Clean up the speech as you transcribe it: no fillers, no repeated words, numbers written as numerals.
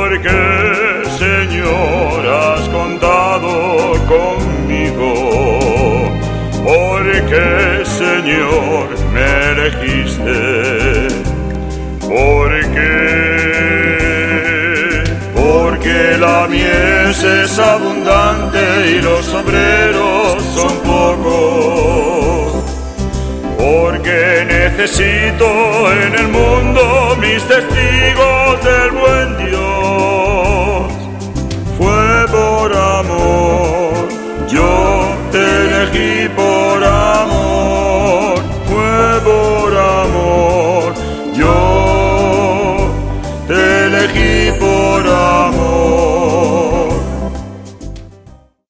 Porque, Señor, has contado conmigo. Porque, Señor, me elegiste. Porque la mies es abundante y los obreros son pocos. Porque necesito en el mundo mis testigos del buen Dios.